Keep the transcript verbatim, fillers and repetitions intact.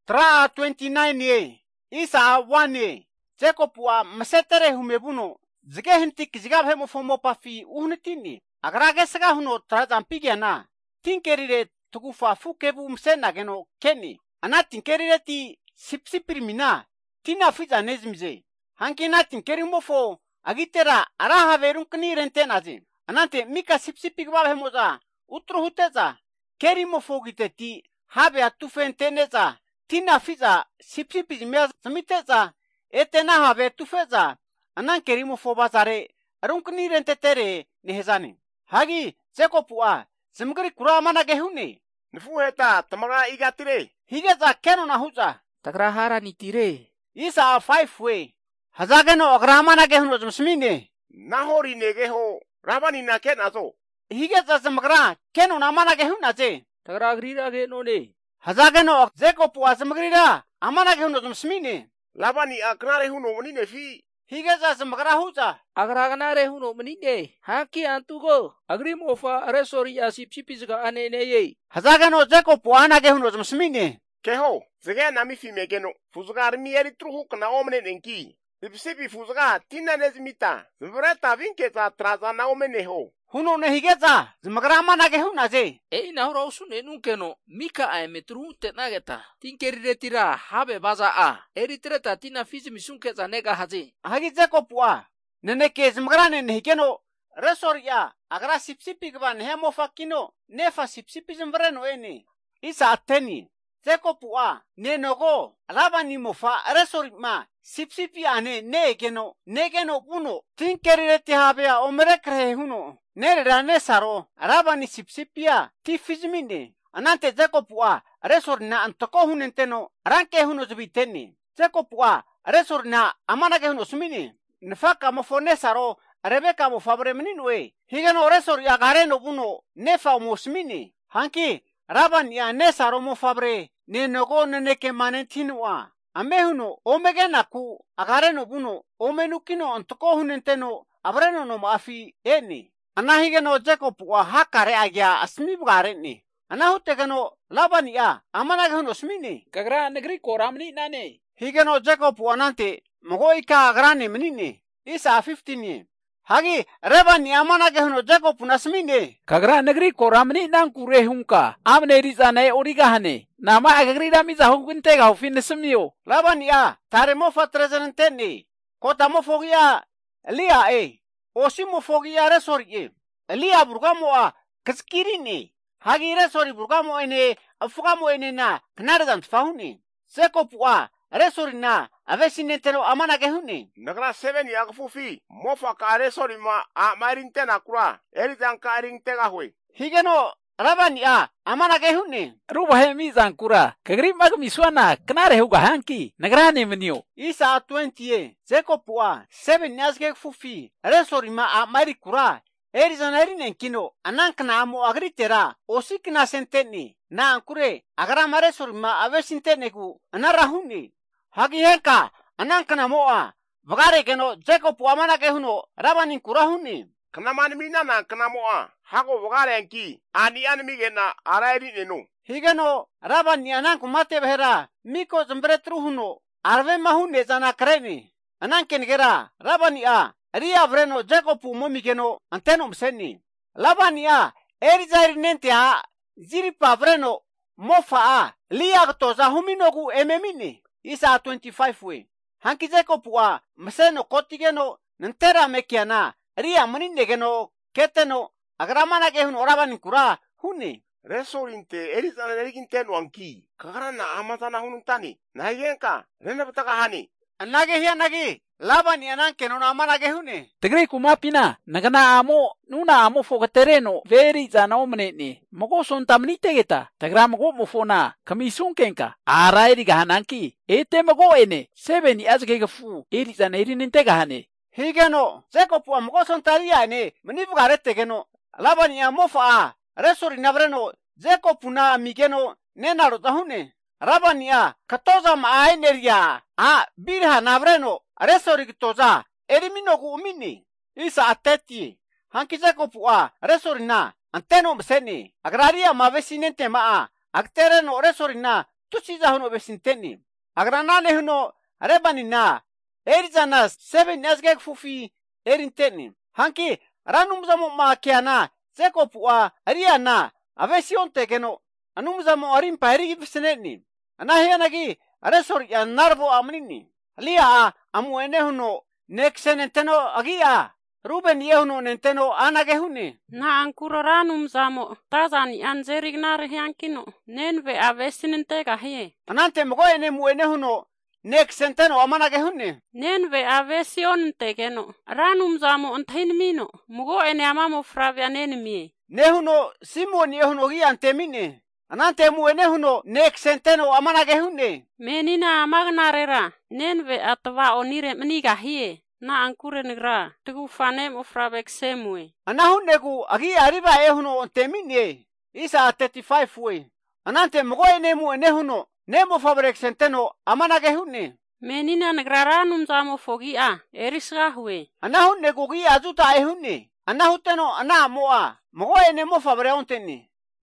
Tra twenty-nine ye. Isa one ye. Jacob wa masetere humebuno. Zige hintik zigab hemo fomo pafi uhnitini. Agrage sega huno trazan pigiana. Tinkerire tukufa fukebu msena geno keni. Ana tinkerire ti sipsipirmina. Tina fiza nezmze. Hankina tinkerimofo. Agitera araha verunkni rentenazi. Anante mika sipsipigwa hemoza. Utru huteza. Kerimofo giteti. Habe atufenteneza. Tina fiza sipsipizmia zmiteza. Etena habe tufeza. Anan kerimofo bazare. Arunkni rentetere nehezani. Hagi zekopua. Zimgri kuramana gehune. Nfuheta tamaga igatire. Higeza kenona huza. Tagrahara nitire. Isa five way. Hazageno agramana gehuno zmsmine. Nahori negeho. Rabani na kenazo. Higeza zmagra kenona mana gehuna ze. Tagragrira genone. Hazageno zekopua zmagrira. Amana gehuno zmsmine. Labani aknare huno munine fi. Higeza zmagra huza. Agraganare huno menine. Haki antugo. Agrimofa aresori asipsipizga anene ye. Hazageno zekopua ana gehuno zmsmine. Keho. Zege nami fi megeno. Fuzgar mieri truhuk na omne nenki. Sipsipi fuzga tina nezmita. Zvreta vinketa traza na omeneho. Huno ne higeza zmagra mana gehuna ze. Ei nahura usune nunkeno. Mika aemetru tenageta. Tinkerire tira habe baza a. Eritreta tina fizi misunkeza nega hazi. Hagi zekopua. Neneke zmagra ne higeno. Resoria agra sipsipi gban hemo fakino. Nefa sipsipi zmvreno ene. Isa ateni. Zekopua nenogo labani mofa resorima sipsipi ane negeno negeno puno tinkerire tihabea omrekre huno nerera nesaro labani sipsipia tifizmine anante zekopua resorina antoko hunenteno ranke huno zbiteni zekopua resorina amanage huno sumini nfaka mofonesaro rebeka mofabre mninwe higeno resor ya gareno puno nefa mosmini hanki Raban ya nesaro mofabre ne nogo neneke manetinwa amehuno omege naku agareno buno omenukino antoko hunenteno abreno no mafi eni anahigeno Jacob wa hakare agya asmi bgareni anahutegeno Laban ya amanageno smini Kagra negri koramni nane. higeno Jacob wanante mogoika agrane menine isa fifteen ye Hagi Reban ya amanageno Jacob nasmine Kagra negri koramni nan kure hunka. Amne rizane origahane. Nama agri ramiza hunkintega hufin semio. Laban ya tare mo fatrezenteni kota mo fogia lia e osi mo fogia resori e lia burgamo a kskirini hagi resori burgamo ene afugamo ene na knardan fauni sekopua resori na avesinenteno amana gehuni Nagra seven yakfu fi. Mofa kare sori ma a marintena kura. Eritan karingtega hwe. higeno Raban ya amana gehuni Ruba he mizan kura. Kagri mag miswana knare huga hanki. Nagrane menio. isa twenty ye sekopua seven yazge fufi resori ma a marikura Erizanarin kino anankna amo agritera osikna senteni na ankure agra mare surma avesinteneku anarahuni hagi heka anankna moa vagare keno Jacob amana kehuno Rabanin kurahuni Knaman mina na knamoa. Hago vogare enki. Ani anmigena arairi nenu. higeno Raban ananku mate behera miko zmbretruhuno arve mahune zana kreni ananken gera Rabania Ria vreno Jacob momigeno anteno mseni Labania erizairinente a ziripa vreno mofa a lia toza huminogu ememini isa twenty-five we hanki Jacob wa mseno kotigeno nantera mekiana ria maninegeno keteno agramana gehuno Rabanin kura huni Resorinte erizan erigintenu anki. Kagarana amazana hununtani. Nahigenka. Renabutaka hani. anage hiya nagi Labani ananke no amana gehune Tegre kumapina. Nagana amo. Nuna amo foga tereno. Veri zana omneni. Mogo son tamni tegeta. Tegra mogo mofona. Kamisun kenka. Ara eri gahananki. Ete mogo ene. Seven azge gafu. Eri zana eri nintegahane. higeno Jacob wa mogoson taria ne mnivugarete geno Labani amofa a resori navreno Jacob na migeno nenaro tahune Rabani a katoza ma eneria a birha navreno resori kitoza erimino ku umini isa ateti hanki Jacob wa resori na anteno mseni agraria mavesinente ma a aktereno resori na tusiza huno besinteni. Agranane huno rebani na. Erizana seven asgek fufi erinteni. Hanki ranumzamo makiana zeko pua ariana avesion tekeno. Anumzamo arimpa erigi biseneni. Anahianagi aresor ya narvo amnini. Lia amu ene huno nekse nenteno agia. Ruben yehuno nenteno anagehuni. Na ankuro ranum zamo tazani anzerignare hiankino nenve avesinentega hie. Anante mgo ene mu ene huno nekse nenteno amanagehuni. Nenve avesiontegeno ranum zamo ontainmino mugo ene amamo fravia nenmie. Nehuno Simon yehuno gi antemine. Anante mu ene huno nekse nenteno amanagehuni. Menina amagnarera nenve atwa onire mniga hie. Na ankure negra tugu fanem ofrabek semue. Anahunegu agi ariba ehuno ontemine. Isa thirty-five we. Anante mgo ene mu ene huno nemo fabrek senteno amanagehuni. Menina negra ranum zamo fogia erisga hue. Anahunegu gi azuta ehuni. Anahuteno ana moa. Mgo ene mo fabre onteni.